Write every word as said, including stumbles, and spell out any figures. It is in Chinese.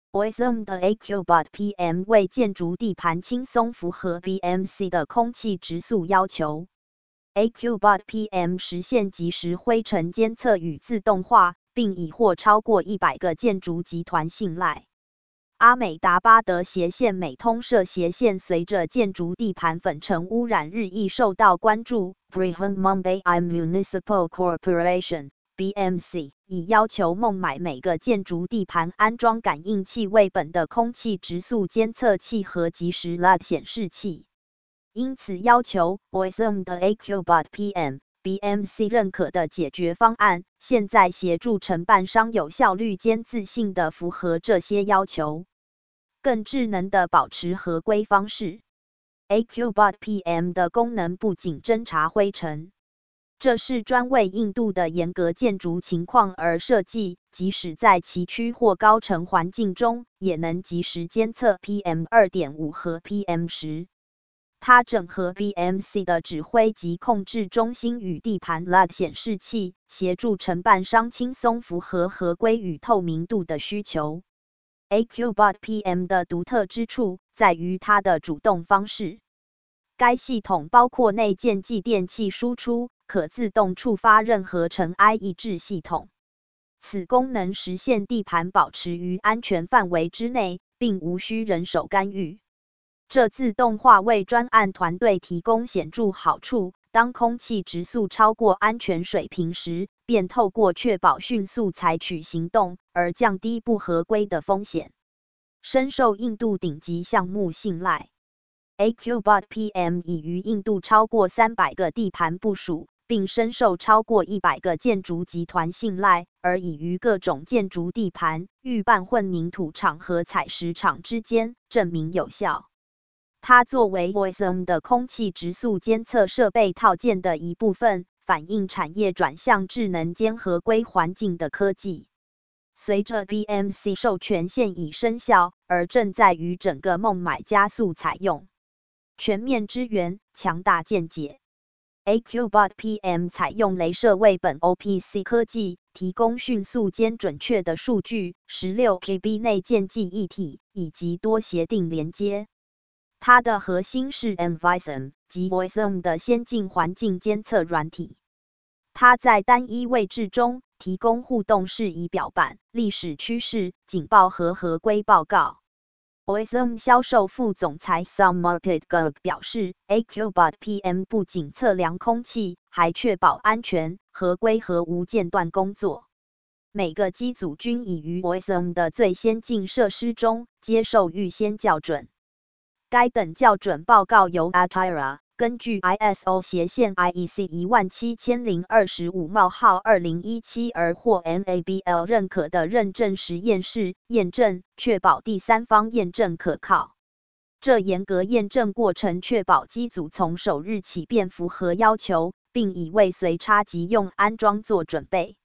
O S M 的 A Q B O T P M 为建筑地盘轻松符合 B M C 的空气质素要求。A Q B O T P M 实现即时灰尘监测与自动化，并已获超过一百个建筑集团信赖。阿美达巴德斜线美通社斜线随着建筑地盘粉尘污染日益受到关注 ，Brihan Mumbai Municipal Corporation。B M C 已要求孟买每个建筑地盘安装感应器为本的空气质素监测器和即时 L E D 显示器。因此要求 O S M 的 A Q B O T P M、B M C 认可的解决方案，现在协助承办商有效率兼自信地符合这些要求，更智能地保持合规方式。A Q B O T P M 的功能不仅侦查灰尘。这是专为印度的严格建筑情况而设计，即使在崎岖或高层环境中，也能及时监测 P M 二点五 和 P M 十。它整合 B M C 的指挥及控制中心与地盘 L E D 显示器，协助承办商轻松符合合规与透明度的需求。A Q B O T P M 的独特之处在于它的主动方式。该系统包括内建继电器输出，可自动触发任何尘埃抑制系统。此功能实现地盘保持于安全范围之内，并无需人手干预。这自动化为专案团队提供显著好处，当空气质素超过安全水平时，便透过确保迅速采取行动，而降低不合规的风险。深受印度顶级项目信赖。A Q B O T P M 已于印度超过三百个地盘部署，并深受超过一百个建筑集团信赖，而已于各种建筑地盘、预拌混凝土厂和采石场之间证明有效。它作为 O S M 的空气质素监测设备套件的一部分，反映产业转向智能兼合规环境的科技。随着 B M C 授权现已生效，而正在于整个孟买加速采用。全面支援，强大见解。A Q B O T P M 采用雷射为本 O P C 科技，提供迅速兼准确的数据 ,十六 G B 内建记忆体，以及多协定连接。它的核心是 M V I S M 及 O S M 的先进环境监测软体。它在单一位置中提供互动式仪表板、历史趋势、警报和合规报告。O S M 销售副总裁 Samarpit Garg 表示 ，A Q B O T P M 不仅测量空气，还确保安全、合规和无间断工作。每个机组均已于 O S M 的最先进设施中接受预先校准。该等校准报告由 A T I R A 根据 I S O 斜线 I E C 一七零二五冒号二零一七而获 N A B L 认可的认证实验室验证，确保第三方验证可靠。这严格验证过程确保机组从首日起便符合要求，并已为随插即用安装做准备。